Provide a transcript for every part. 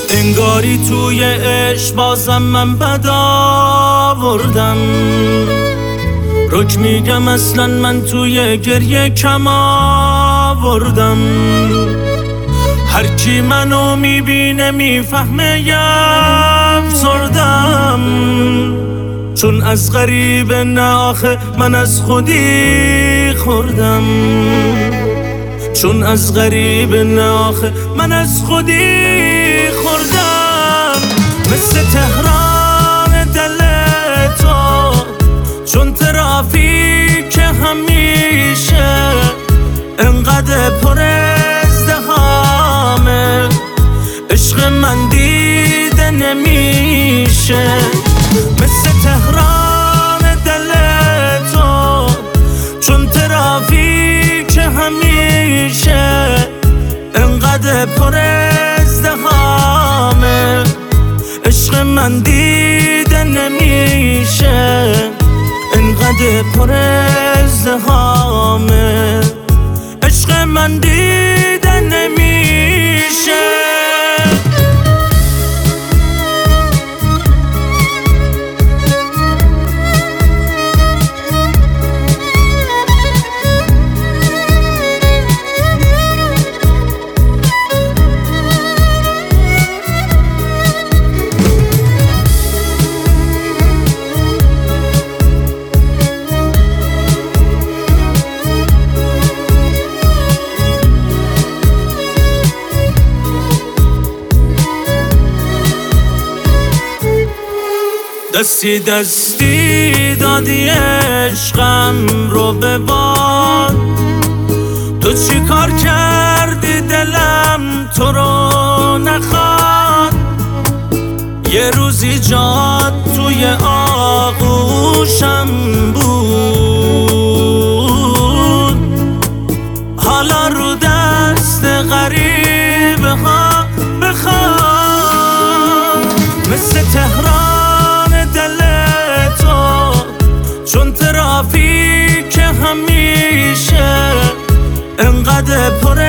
انگاری توی عشق بازم من بد آوردم. رک میگم اصلا من توی گریه کم آوردم. هر کی منو میبینه میفهمه افسردم. چون از غریب نه آخه من از خودی خوردم. چون از غریب نه آخه من از خودی خوردم. مثل تهران دل تو چون ترافیک همیشه انقدر پر ازدحامه. عشق من دیده نمیشه. مثل تهران دل تو چون ترافیک همیشه انقدر پر ازدحامه. عشق من دیده نمیشه. انقدر پر ازدحامه. عشق من دیده نمیشه. دستی دستی دادی عشقم رو به باد. تو چی کار کردی دلم تو رو نخواد. یه روزی جات توی آغوشم بود. حالا رو دست غریبه ها بخواد. مثل تهران چون ترافیک همیشه انقدر پر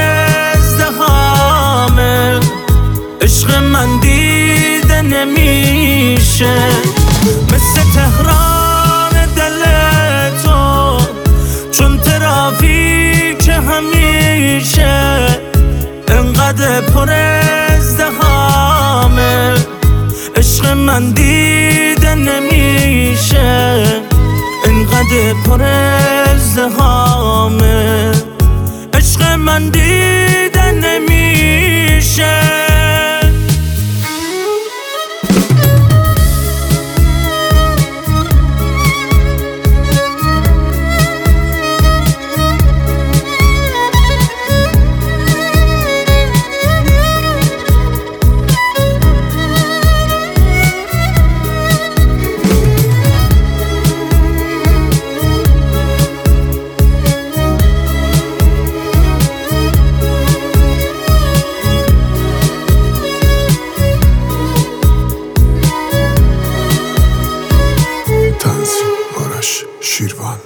ازدحامه. عشق من دیده نمیشه. مثل تهران دل تو چون ترافیک همیشه انقدر پر ازدحامه. عشق من دیده نمیشه. انقدر پر ازدحامه. عشق من دیده نمیشه.